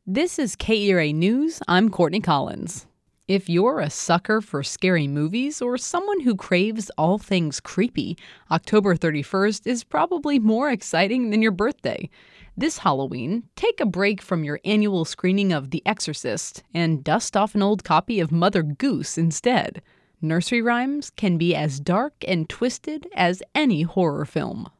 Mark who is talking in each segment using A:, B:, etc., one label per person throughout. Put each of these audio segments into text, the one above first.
A: This is KERA News. I'm Courtney Collins. If you're a sucker for scary movies or someone who craves all things creepy, October 31st is probably more exciting than your birthday. This Halloween, take a break from your annual screening of The Exorcist and dust off an old copy of Mother Goose instead. Nursery rhymes can be as dark and twisted as any horror film.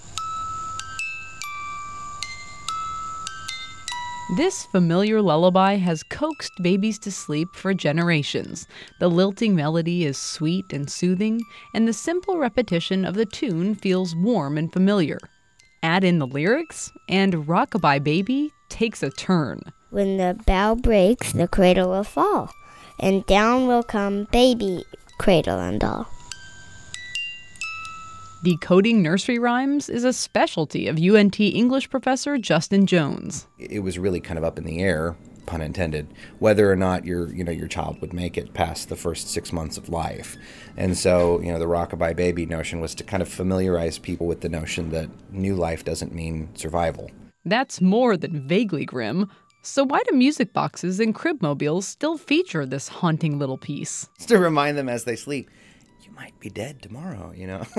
A: This familiar lullaby has coaxed babies to sleep for generations. The lilting melody is sweet and soothing, and the simple repetition of the tune feels warm and familiar. Add in the lyrics, and Rockabye Baby takes a turn.
B: When the bough breaks, the cradle will fall, and down will come baby, cradle and all.
A: Decoding nursery rhymes is a specialty of UNT English professor Justin Jones.
C: It was really kind of up in the air, pun intended, whether or not your child would make it past the first 6 months of life. And so, the Rockabye Baby notion was to kind of familiarize people with the notion that new life doesn't mean survival.
A: That's more than vaguely grim. So why do music boxes and cribmobiles still feature this haunting little piece?
C: It's to remind them as they sleep, you might be dead tomorrow,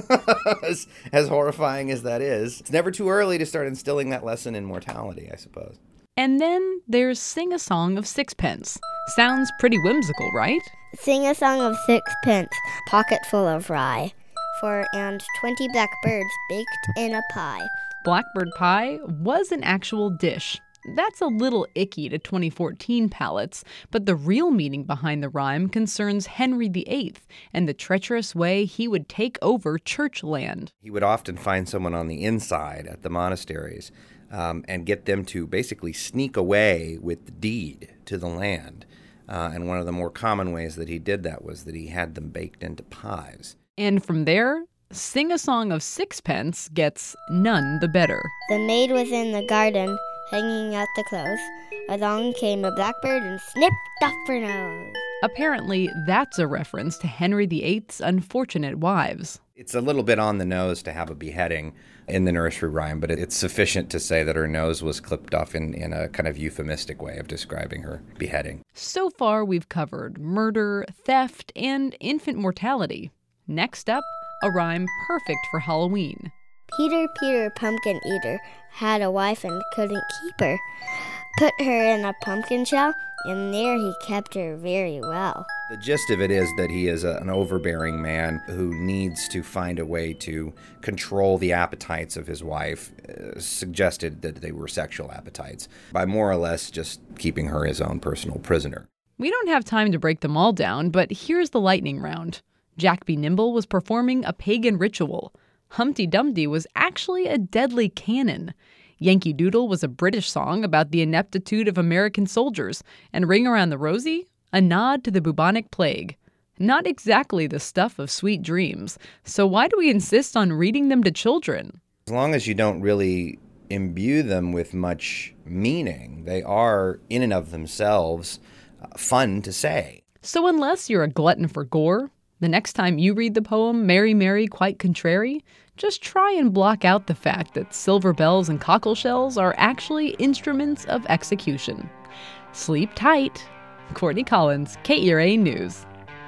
C: as horrifying as that is. It's never too early to start instilling that lesson in mortality, I suppose.
A: And then there's Sing a Song of Sixpence. Sounds pretty whimsical, right?
B: Sing a song of sixpence, pocket full of rye, 4 and 20 blackbirds baked in a pie.
A: Blackbird pie was an actual dish. That's a little icky to 2014 palates, but the real meaning behind the rhyme concerns Henry VIII and the treacherous way he would take over church land.
C: He would often find someone on the inside at the monasteries and get them to basically sneak away with the deed to the land. And one of the more common ways that he did that was that he had them baked into pies.
A: And from there, Sing a Song of Sixpence gets none the better.
B: The maid was in the garden, hanging out the clothes. Along came a blackbird and snipped off her nose.
A: Apparently, that's a reference to Henry VIII's unfortunate wives.
C: It's a little bit on the nose to have a beheading in the nursery rhyme, but it's sufficient to say that her nose was clipped off in a kind of euphemistic way of describing her beheading.
A: So far, we've covered murder, theft, and infant mortality. Next up, a rhyme perfect for Halloween.
B: Peter, Peter, pumpkin eater, had a wife and couldn't keep her. Put her in a pumpkin shell, and there he kept her very well.
C: The gist of it is that he is an overbearing man who needs to find a way to control the appetites of his wife, suggested that they were sexual appetites, by more or less just keeping her his own personal prisoner.
A: We don't have time to break them all down, but here's the lightning round. Jack B. Nimble was performing a pagan ritual. Humpty Dumpty was actually a deadly cannon. Yankee Doodle was a British song about the ineptitude of American soldiers, and Ring Around the Rosie, a nod to the bubonic plague. Not exactly the stuff of sweet dreams, so why do we insist on reading them to children?
C: As long as you don't really imbue them with much meaning, they are, in and of themselves, fun to say.
A: So unless you're a glutton for gore, the next time you read the poem Mary, Mary, Quite Contrary, just try and block out the fact that silver bells and cockle shells are actually instruments of execution. Sleep tight. Courtney Collins, KERA News.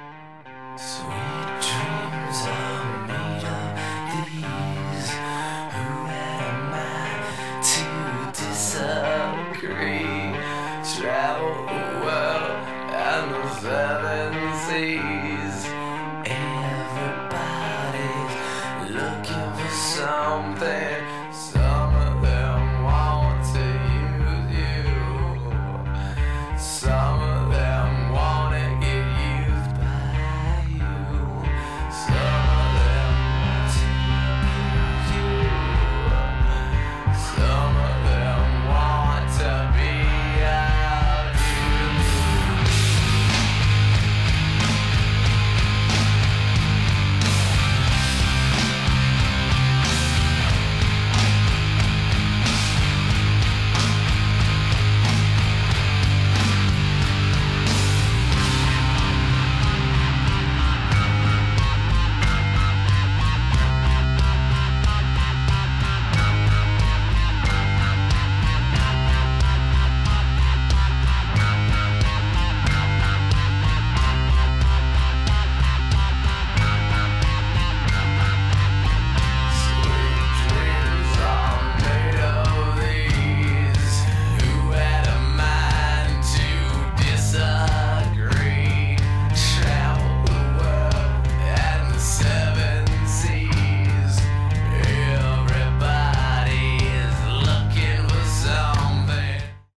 D: Sweet dreams are made of these. Who am I to disagree? Travel the world and the seven seas.